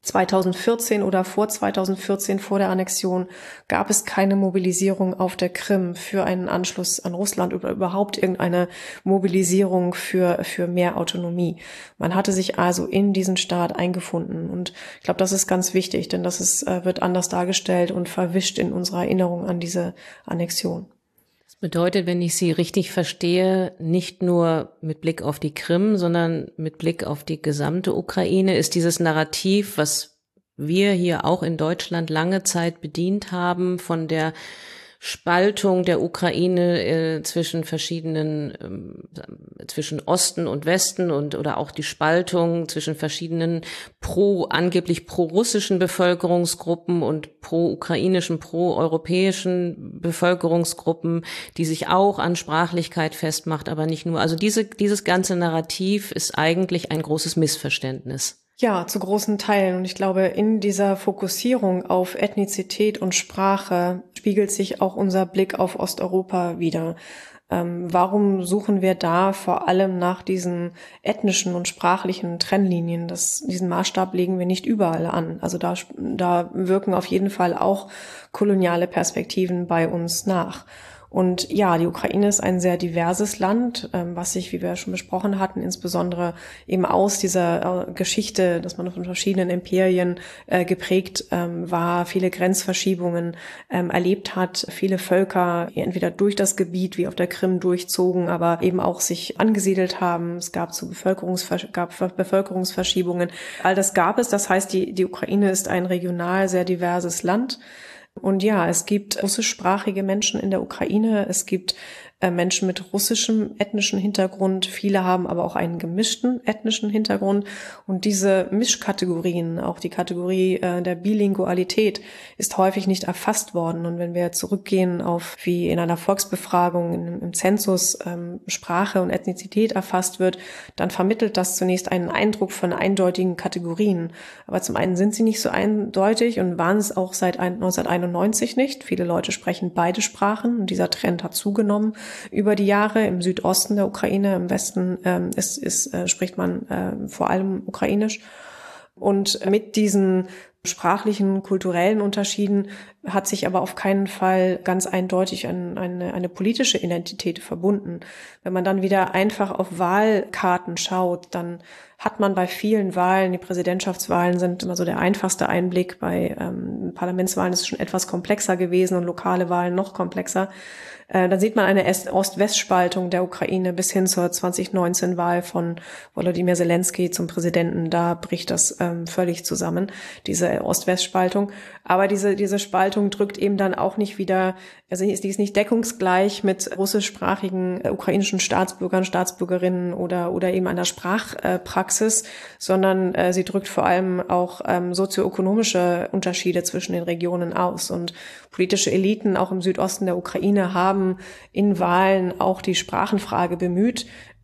[SPEAKER 1] 2014 oder vor 2014, vor der Annexion, gab es keine Mobilisierung auf der Krim für einen Anschluss an Russland oder überhaupt irgendeine Mobilisierung für mehr Autonomie. Man hatte sich also in diesen Staat eingefunden. Und ich glaube, das ist ganz wichtig, denn wird anders dargestellt und verwischt in unserer Erinnerung an diese Annexion.
[SPEAKER 2] Bedeutet, wenn ich Sie richtig verstehe, nicht nur mit Blick auf die Krim, sondern mit Blick auf die gesamte Ukraine, ist dieses Narrativ, was wir hier auch in Deutschland lange Zeit bedient haben, von der Spaltung der Ukraine zwischen zwischen Osten und Westen oder auch die Spaltung zwischen verschiedenen angeblich pro-russischen Bevölkerungsgruppen und pro-ukrainischen, pro-europäischen Bevölkerungsgruppen, die sich auch an Sprachlichkeit festmacht, aber nicht nur. Also dieses ganze Narrativ ist eigentlich ein großes Missverständnis.
[SPEAKER 1] Ja, zu großen Teilen. Und ich glaube, in dieser Fokussierung auf Ethnizität und Sprache spiegelt sich auch unser Blick auf Osteuropa wider. Warum suchen wir da vor allem nach diesen ethnischen und sprachlichen Trennlinien? Diesen Maßstab legen wir nicht überall an. Also da wirken auf jeden Fall auch koloniale Perspektiven bei uns nach. Und ja, die Ukraine ist ein sehr diverses Land, was sich, wie wir schon besprochen hatten, insbesondere eben aus dieser Geschichte, dass man von verschiedenen Imperien geprägt war, viele Grenzverschiebungen erlebt hat, viele Völker entweder durch das Gebiet wie auf der Krim durchzogen, aber eben auch sich angesiedelt haben. Es gab Bevölkerungsverschiebungen. All das gab es. Das heißt, die Ukraine ist ein regional sehr diverses Land. Und ja, es gibt russischsprachige Menschen in der Ukraine, es gibt Menschen mit russischem ethnischen Hintergrund, viele haben aber auch einen gemischten ethnischen Hintergrund. Und diese Mischkategorien, auch die Kategorie der Bilingualität, ist häufig nicht erfasst worden. Und wenn wir zurückgehen auf, wie in einer Volksbefragung im Zensus Sprache und Ethnizität erfasst wird, dann vermittelt das zunächst einen Eindruck von eindeutigen Kategorien. Aber zum einen sind sie nicht so eindeutig und waren es auch seit 1991 nicht. Viele Leute sprechen beide Sprachen und dieser Trend hat zugenommen über die Jahre. Im Südosten der Ukraine, im Westen spricht man vor allem Ukrainisch. Und mit diesen sprachlichen, kulturellen Unterschieden hat sich aber auf keinen Fall ganz eindeutig eine politische Identität verbunden. Wenn man dann wieder einfach auf Wahlkarten schaut, dann hat man bei vielen Wahlen, die Präsidentschaftswahlen sind immer so der einfachste Einblick, bei Parlamentswahlen ist es schon etwas komplexer gewesen und lokale Wahlen noch komplexer. Dann sieht man eine Ost-West-Spaltung der Ukraine bis hin zur 2019-Wahl von Volodymyr Zelensky zum Präsidenten. Da bricht das völlig zusammen, diese Ost-West-Spaltung. Aber diese Spaltung drückt eben dann auch nicht wieder, also die ist nicht deckungsgleich mit russischsprachigen ukrainischen Staatsbürgern, Staatsbürgerinnen oder eben einer Sprachpraxis, sondern sie drückt vor allem auch sozioökonomische Unterschiede zwischen den Regionen aus. Und politische Eliten auch im Südosten der Ukraine haben in Wahlen auch die Sprachenfrage bemüht,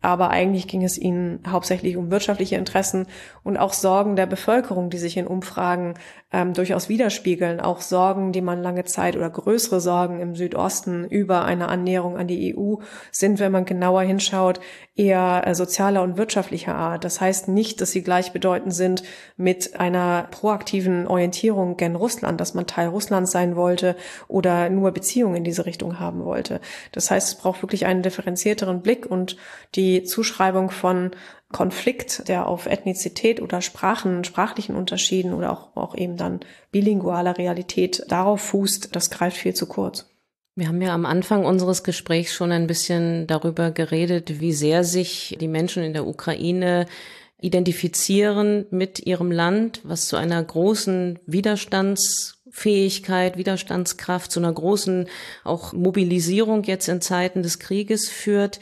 [SPEAKER 1] aber eigentlich ging es ihnen hauptsächlich um wirtschaftliche Interessen und auch Sorgen der Bevölkerung, die sich in Umfragen durchaus widerspiegeln, auch Sorgen, die man lange Zeit oder größere Sorgen im Südosten über eine Annäherung an die EU sind, wenn man genauer hinschaut, eher sozialer und wirtschaftlicher Art. Das heißt nicht, dass sie gleichbedeutend sind mit einer proaktiven Orientierung gen Russland, dass man Teil Russlands sein wollte oder nur Beziehungen in diese Richtung haben wollte. Das heißt, es braucht wirklich einen differenzierteren Blick und die Zuschreibung von Konflikt, der auf Ethnizität oder sprachlichen Unterschieden oder auch eben dann bilingualer Realität darauf fußt, das greift viel zu kurz.
[SPEAKER 2] Wir haben ja am Anfang unseres Gesprächs schon ein bisschen darüber geredet, wie sehr sich die Menschen in der Ukraine identifizieren mit ihrem Land, was zu einer großen Widerstandsfähigkeit, Widerstandskraft, zu einer großen auch Mobilisierung jetzt in Zeiten des Krieges führt.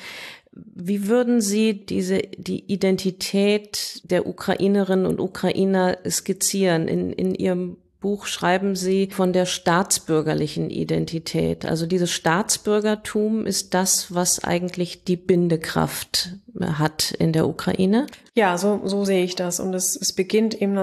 [SPEAKER 2] Wie würden Sie die Identität der Ukrainerinnen und Ukrainer skizzieren? In Ihrem Buch schreiben Sie von der staatsbürgerlichen Identität. Also dieses Staatsbürgertum ist das, was eigentlich die Bindekraft hat in der Ukraine?
[SPEAKER 1] Ja, so sehe ich das. Und es beginnt eben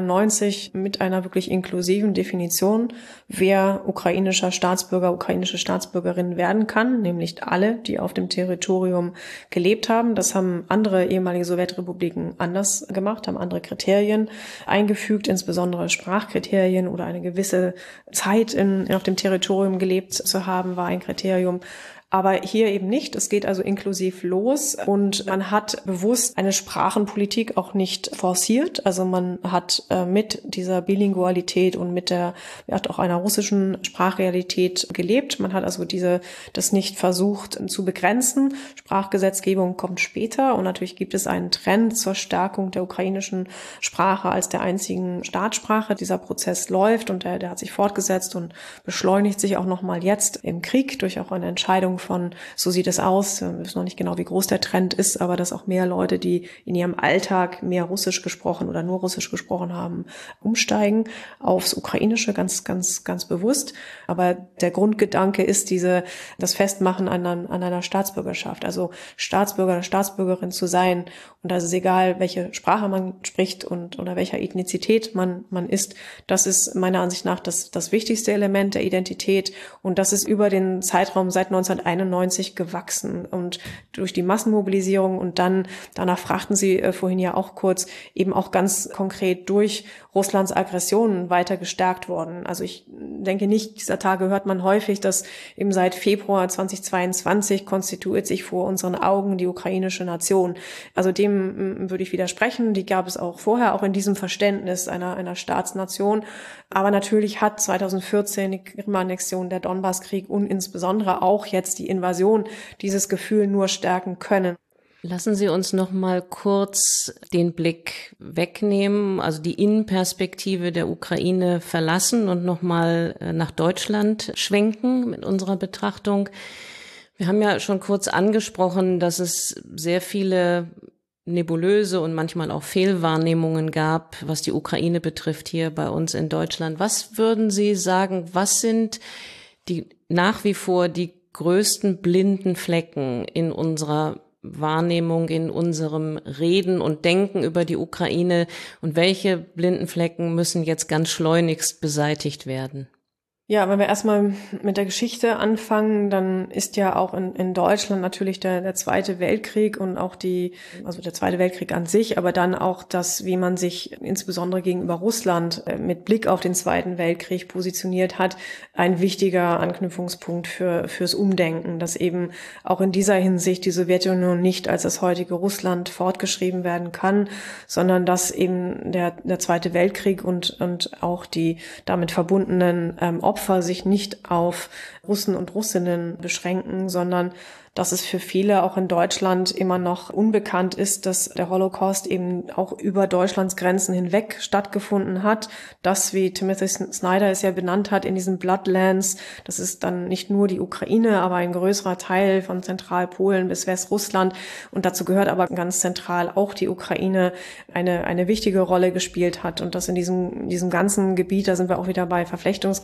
[SPEAKER 1] 1991 mit einer wirklich inklusiven Definition, wer ukrainischer Staatsbürger, ukrainische Staatsbürgerin werden kann, nämlich alle, die auf dem Territorium gelebt haben. Das haben andere ehemalige Sowjetrepubliken anders gemacht, haben andere Kriterien eingefügt, insbesondere Sprachkriterien oder eine gewisse Zeit auf dem Territorium gelebt zu haben, war ein Kriterium. Aber hier eben nicht. Es geht also inklusiv los und man hat bewusst eine Sprachenpolitik auch nicht forciert. Also man hat mit dieser Bilingualität und hat auch einer russischen Sprachrealität gelebt. Man hat also das nicht versucht zu begrenzen. Sprachgesetzgebung kommt später und natürlich gibt es einen Trend zur Stärkung der ukrainischen Sprache als der einzigen Staatssprache. Dieser Prozess läuft und der hat sich fortgesetzt und beschleunigt sich auch nochmal jetzt im Krieg durch auch eine Entscheidung so sieht es aus, wir wissen noch nicht genau, wie groß der Trend ist, aber dass auch mehr Leute, die in ihrem Alltag mehr Russisch gesprochen oder nur Russisch gesprochen haben, umsteigen aufs Ukrainische, ganz, ganz, ganz bewusst. Aber der Grundgedanke ist das Festmachen an einer Staatsbürgerschaft, also Staatsbürger oder Staatsbürgerin zu sein. Und da ist es egal, welche Sprache man spricht und oder welcher Ethnizität man ist. Das ist meiner Ansicht nach das wichtigste Element der Identität. Und das ist über den Zeitraum seit 1991 gewachsen. Und durch die Massenmobilisierung und danach fragten Sie vorhin ja auch kurz, eben auch ganz konkret durch Russlands Aggressionen weiter gestärkt worden. Also ich denke nicht, dieser Tage hört man häufig, dass eben seit Februar 2022 konstituiert sich vor unseren Augen die ukrainische Nation. Also dem würde ich widersprechen. Die gab es auch vorher, auch in diesem Verständnis einer Staatsnation. Aber natürlich hat 2014 die Krim-Annexion, der Donbasskrieg und insbesondere auch jetzt die Invasion dieses Gefühl nur stärken können.
[SPEAKER 2] Lassen Sie uns noch mal kurz den Blick wegnehmen, also die Innenperspektive der Ukraine verlassen und noch mal nach Deutschland schwenken mit unserer Betrachtung. Wir haben ja schon kurz angesprochen, dass es sehr viele nebulöse und manchmal auch Fehlwahrnehmungen gab, was die Ukraine betrifft hier bei uns in Deutschland. Was würden Sie sagen, was sind nach wie vor die größten blinden Flecken in unserer Wahrnehmung, in unserem Reden und Denken über die Ukraine und welche blinden Flecken müssen jetzt ganz schleunigst beseitigt werden?
[SPEAKER 1] Ja, wenn wir erstmal mit der Geschichte anfangen, dann ist ja auch in Deutschland natürlich der Zweite Weltkrieg und auch also der Zweite Weltkrieg an sich, aber dann auch das, wie man sich insbesondere gegenüber Russland mit Blick auf den Zweiten Weltkrieg positioniert hat, ein wichtiger Anknüpfungspunkt fürs Umdenken, dass eben auch in dieser Hinsicht die Sowjetunion nicht als das heutige Russland fortgeschrieben werden kann, sondern dass eben der Zweite Weltkrieg und auch die damit verbundenen Opfer sich nicht auf Russen und Russinnen beschränken, sondern dass es für viele auch in Deutschland immer noch unbekannt ist, dass der Holocaust eben auch über Deutschlands Grenzen hinweg stattgefunden hat. Das, wie Timothy Snyder es ja benannt hat, in diesen Bloodlands, das ist dann nicht nur die Ukraine, aber ein größerer Teil von Zentralpolen bis Westrussland. Und dazu gehört aber ganz zentral auch die Ukraine, eine wichtige Rolle gespielt hat. Und das in diesem ganzen Gebiet, da sind wir auch wieder bei Verflechtungsgeschichte,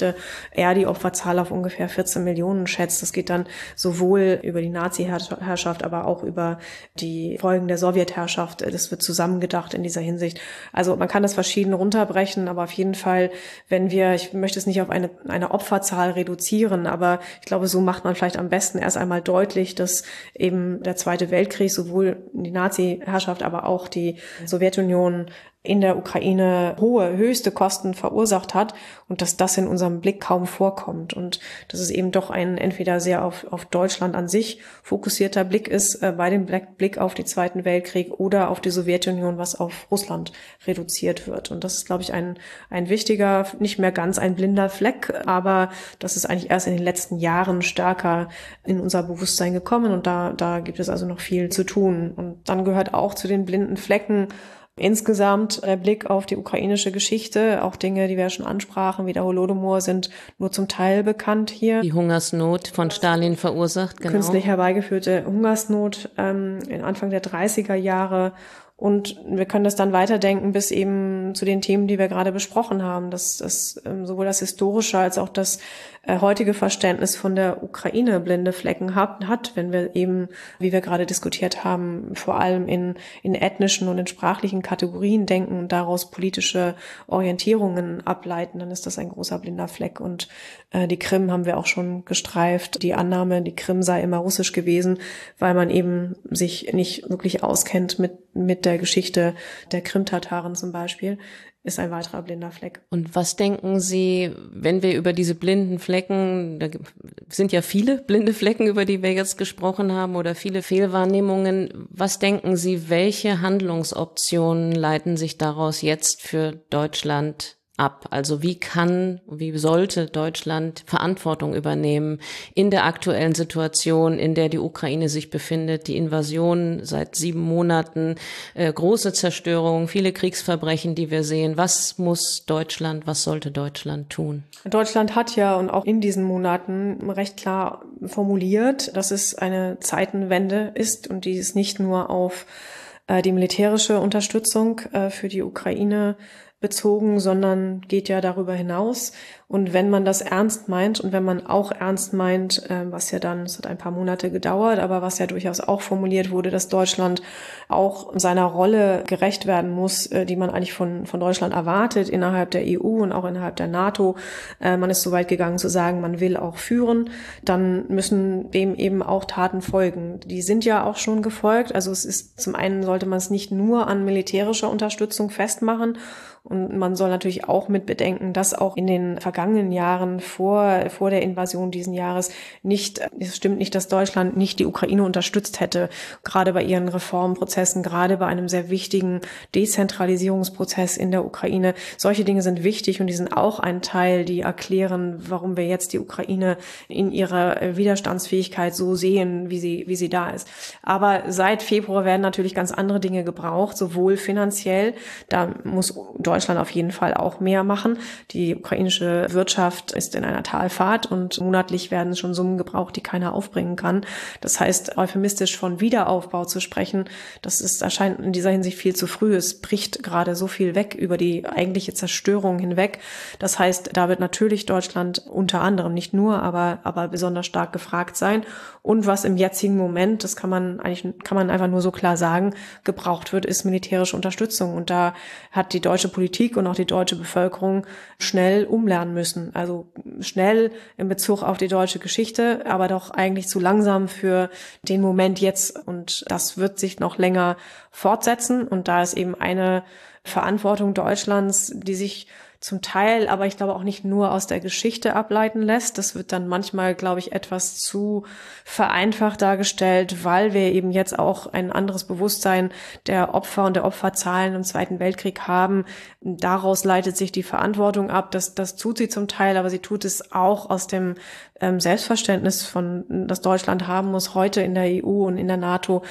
[SPEAKER 1] Geschichte er die Opferzahl auf ungefähr 14 Millionen schätzt. Das geht dann sowohl über die Nazi-Herrschaft, aber auch über die Folgen der Sowjetherrschaft. Das wird zusammengedacht in dieser Hinsicht. Also man kann das verschieden runterbrechen, aber auf jeden Fall, ich möchte es nicht auf eine Opferzahl reduzieren, aber ich glaube, so macht man vielleicht am besten erst einmal deutlich, dass eben der Zweite Weltkrieg sowohl die Nazi-Herrschaft, aber auch die Sowjetunion in der Ukraine höchste Kosten verursacht hat und dass das in unserem Blick kaum vorkommt und dass es eben doch ein entweder sehr auf Deutschland an sich fokussierter Blick ist, bei dem Blick auf den Zweiten Weltkrieg oder auf die Sowjetunion, was auf Russland reduziert wird. Und das ist, glaube ich, ein wichtiger, nicht mehr ganz ein blinder Fleck, aber das ist eigentlich erst in den letzten Jahren stärker in unser Bewusstsein gekommen und da gibt es also noch viel zu tun. Und dann gehört auch zu den blinden Flecken insgesamt der Blick auf die ukrainische Geschichte, auch Dinge, die wir schon ansprachen, wie der Holodomor, sind nur zum Teil bekannt hier.
[SPEAKER 2] Die Hungersnot von Stalin verursacht, genau.
[SPEAKER 1] Künstlich herbeigeführte Hungersnot in Anfang der 30er Jahre. Und wir können das dann weiterdenken bis eben zu den Themen, die wir gerade besprochen haben, dass sowohl das historische als auch das heutige Verständnis von der Ukraine blinde Flecken hat, wenn wir eben, wie wir gerade diskutiert haben, vor allem in ethnischen und in sprachlichen Kategorien denken und daraus politische Orientierungen ableiten, dann ist das ein großer blinder Fleck. Und die Krim haben wir auch schon gestreift. Die Annahme, die Krim sei immer russisch gewesen, weil man eben sich nicht wirklich auskennt mit der Geschichte der Krimtataren zum Beispiel, ist ein weiterer blinder Fleck.
[SPEAKER 2] Und was denken Sie, wenn wir über diese blinden Flecken, da sind ja viele blinde Flecken, über die wir jetzt gesprochen haben, oder viele Fehlwahrnehmungen, was denken Sie, welche Handlungsoptionen leiten sich daraus jetzt für Deutschland ab? Also wie sollte Deutschland Verantwortung übernehmen in der aktuellen Situation, in der die Ukraine sich befindet, die Invasion seit 7 Monaten, große Zerstörung, viele Kriegsverbrechen, die wir sehen. Was sollte Deutschland tun?
[SPEAKER 1] Deutschland hat ja und auch in diesen Monaten recht klar formuliert, dass es eine Zeitenwende ist und die ist nicht nur auf die militärische Unterstützung für die Ukraine bezogen, sondern geht ja darüber hinaus. Und wenn man das ernst meint und wenn man auch ernst meint, was ja dann, es hat ein paar Monate gedauert, aber was ja durchaus auch formuliert wurde, dass Deutschland auch seiner Rolle gerecht werden muss, die man eigentlich von Deutschland erwartet innerhalb der EU und auch innerhalb der NATO. Man ist so weit gegangen zu sagen, man will auch führen, dann müssen dem eben auch Taten folgen. Die sind ja auch schon gefolgt. Also es ist, zum einen sollte man es nicht nur an militärischer Unterstützung festmachen, und man soll natürlich auch mit bedenken, dass auch in den vergangenen Jahren vor der Invasion diesen Jahres es stimmt nicht, dass Deutschland nicht die Ukraine unterstützt hätte, gerade bei ihren Reformprozessen, gerade bei einem sehr wichtigen Dezentralisierungsprozess in der Ukraine. Solche Dinge sind wichtig und die sind auch ein Teil, die erklären, warum wir jetzt die Ukraine in ihrer Widerstandsfähigkeit so sehen, wie sie da ist. Aber seit Februar werden natürlich ganz andere Dinge gebraucht, sowohl finanziell, da muss Deutschland auf jeden Fall auch mehr machen. Die ukrainische Wirtschaft ist in einer Talfahrt und monatlich werden schon Summen gebraucht, die keiner aufbringen kann. Das heißt, euphemistisch von Wiederaufbau zu sprechen, erscheint in dieser Hinsicht viel zu früh. Es bricht gerade so viel weg über die eigentliche Zerstörung hinweg. Das heißt, da wird natürlich Deutschland unter anderem, nicht nur, aber besonders stark gefragt sein. Und was im jetzigen Moment, das kann man einfach nur so klar sagen, gebraucht wird, ist militärische Unterstützung. Und da hat die deutsche Politik und auch die deutsche Bevölkerung schnell umlernen müssen. Also schnell in Bezug auf die deutsche Geschichte, aber doch eigentlich zu langsam für den Moment jetzt. Und das wird sich noch länger fortsetzen. Und da ist eben eine Verantwortung Deutschlands, die sich zum Teil, aber ich glaube auch nicht nur aus der Geschichte ableiten lässt. Das wird dann manchmal, glaube ich, etwas zu vereinfacht dargestellt, weil wir eben jetzt auch ein anderes Bewusstsein der Opfer und der Opferzahlen im Zweiten Weltkrieg haben. Daraus leitet sich die Verantwortung ab. Das tut sie zum Teil, aber sie tut es auch aus dem Selbstverständnis das Deutschland haben muss, heute in der EU und in der NATO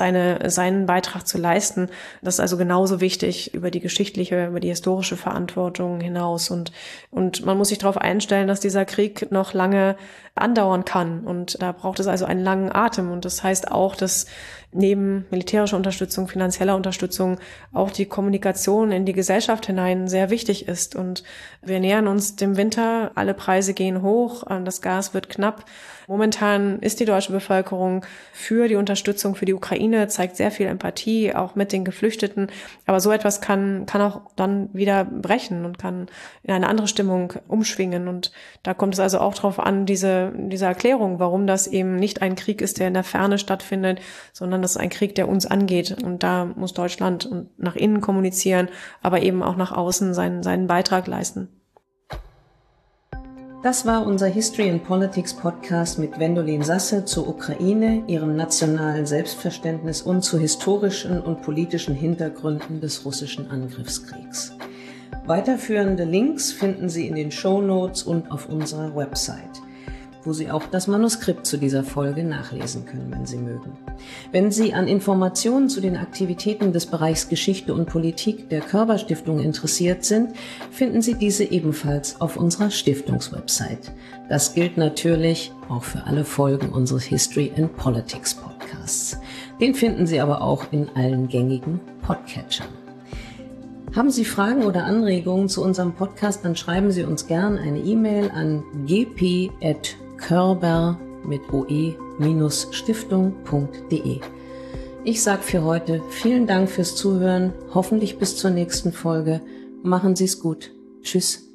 [SPEAKER 1] seinen Beitrag zu leisten. Das ist also genauso wichtig, über die historische Verantwortung hinaus. Und man muss sich darauf einstellen, dass dieser Krieg noch lange andauern kann. Und da braucht es also einen langen Atem. Und das heißt auch, dass neben militärischer Unterstützung, finanzieller Unterstützung auch die Kommunikation in die Gesellschaft hinein sehr wichtig ist. Und wir nähern uns dem Winter, alle Preise gehen hoch, das Gas wird knapp. Momentan ist die deutsche Bevölkerung für die Unterstützung für die Ukraine, zeigt sehr viel Empathie, auch mit den Geflüchteten. Aber so etwas kann auch dann wieder brechen und kann in eine andere Stimmung umschwingen. Und da kommt es also auch drauf an, diese Erklärung, warum das eben nicht ein Krieg ist, der in der Ferne stattfindet, sondern das ist ein Krieg, der uns angeht. Und da muss Deutschland nach innen kommunizieren, aber eben auch nach außen seinen Beitrag leisten.
[SPEAKER 2] Das war unser History and Politics Podcast mit Gwendolin Sasse zur Ukraine, ihrem nationalen Selbstverständnis und zu historischen und politischen Hintergründen des russischen Angriffskriegs. Weiterführende Links finden Sie in den Shownotes und auf unserer Website, wo Sie auch das Manuskript zu dieser Folge nachlesen können, wenn Sie mögen. Wenn Sie an Informationen zu den Aktivitäten des Bereichs Geschichte und Politik der Körber-Stiftung interessiert sind, finden Sie diese ebenfalls auf unserer Stiftungswebsite. Das gilt natürlich auch für alle Folgen unseres History and Politics Podcasts. Den finden Sie aber auch in allen gängigen Podcatchern. Haben Sie Fragen oder Anregungen zu unserem Podcast, dann schreiben Sie uns gern eine E-Mail an gp@körber-stiftung.de. Ich sage für heute vielen Dank fürs Zuhören, hoffentlich bis zur nächsten Folge. Machen Sie es gut. Tschüss.